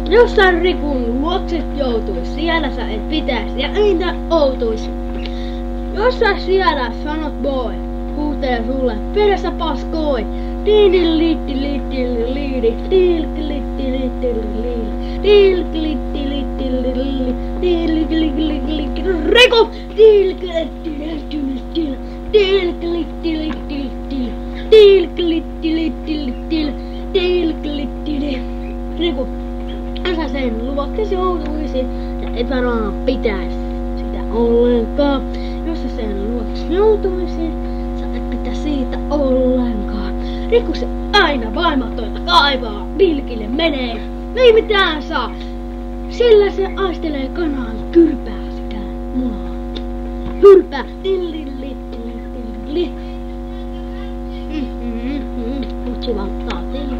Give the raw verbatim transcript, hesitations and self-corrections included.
Jos sä Rikun luokset joutuis, siellä sä et pitäis ja entä outuis. Jos sä siellä sanot boy, huutee sulle perässä paskoi. Tiili liitti liitti liili, tiilki liitti liitti liili, tiilki liitti liitti liili, tiilki liitti liitti Riku, tiilki liitti liitti liitti, tiilki liitti liitti liitti, tiilki liitti liitti liitti, tiilki liitti liitti Riku. Sä sen luoksesi joutuisi, sä et varmaan pitäis sitä ollenkaan. Jos sä sen luoksesi joutuisi, sä et pitäis siitä ollenkaan. Riku se aina vaimatoita kaivaa, pilkille menee, ei mitään saa. Sillä se aistelee kanaan, kyrpää sitä munaa. Kyrpää, tillilli, tillilli, tillilli. Mm-hmm, mm-hmm, mutsi valtaa, tillilli.